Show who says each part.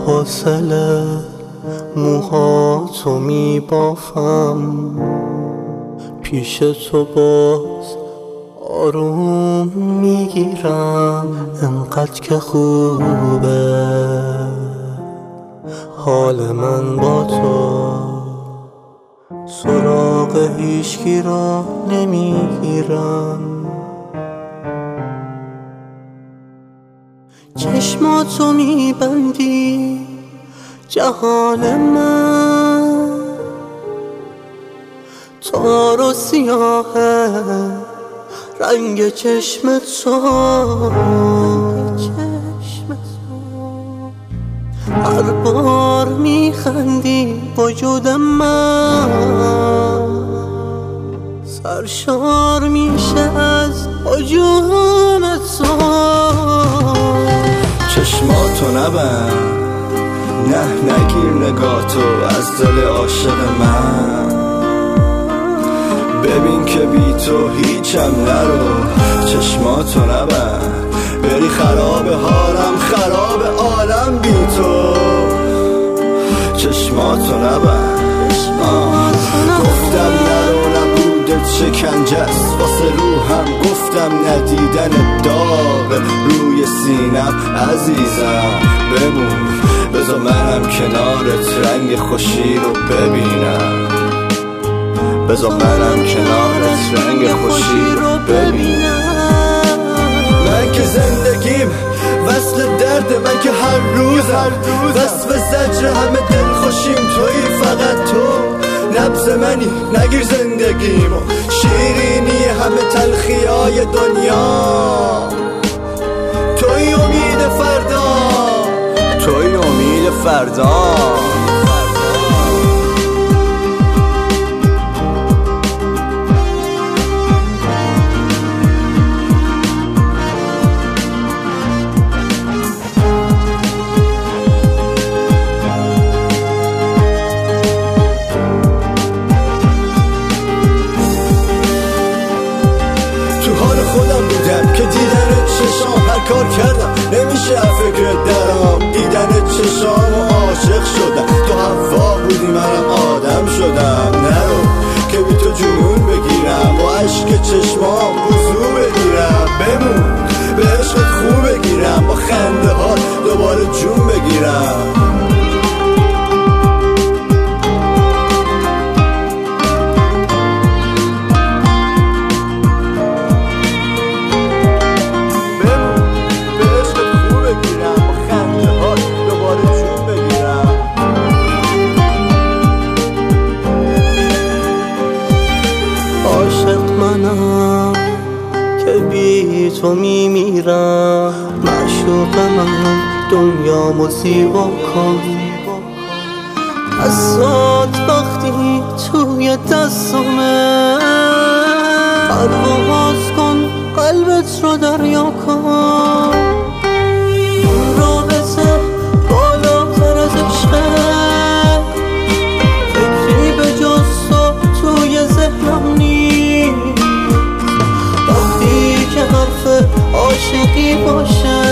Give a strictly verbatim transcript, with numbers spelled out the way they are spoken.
Speaker 1: فاصله موهاتو میبافم، پیش تو باز آروم میگیرم. انقدر که خوبه حال من با تو، سراغ هیچکی را نمیگیرم. چشماتو میبندی جهان من، تار و سیاهه رنگ چشم تو. هر بار میخندی وجود من سرشار میشه از هجوم تو.
Speaker 2: چشماتو نبند، نه نگیر نگاهتو از دل عاشق من. ببین که بی تو هیچم نرو، چشماتو نبند، بری خراب حالم خراب عالم بی تو. چشماتو نبند، گفتم نرو نبودت شکنجه است واسه روحم، گفتم ندیدن داغ روی سینم. عزیزم بمون، بذار منم کنارت رنگ خوشی رو ببینم. بذار منم کنارت رنگ خوشی رو ببینم. من که زندگیم وصل درد، من که هر روز هر روز وصف زجر همه دل خوشیم تویی، فقط تو نبض منی. نگیر زندگیمو شیرینی همه تلخیای دنیا. توی امید فردا، توی امید فردا. خودم بودم که دیدن چشام هر کار کردم نمیشه فکر درام. دیدن چشام و عاشق شدم، تو هوا بودی منم آدم شدم. نرو که بی تو جنون بگیرم، با عشق چشمام وضو بگیرم. بمون به عشقت خوب بگیرم، با خنده ها دوباره جون بگیرم.
Speaker 1: عاشق منم که بی تو میمیرم، معشوق من دنیامو زیبا کن. دستات وقتی توی دستمه، پرواز کن قلبت رو دریا کن. این رابطه بالاتر از عشقه، فکری به جز تو توی ذهنم نیست. وقتی که حرف عاشقی باشه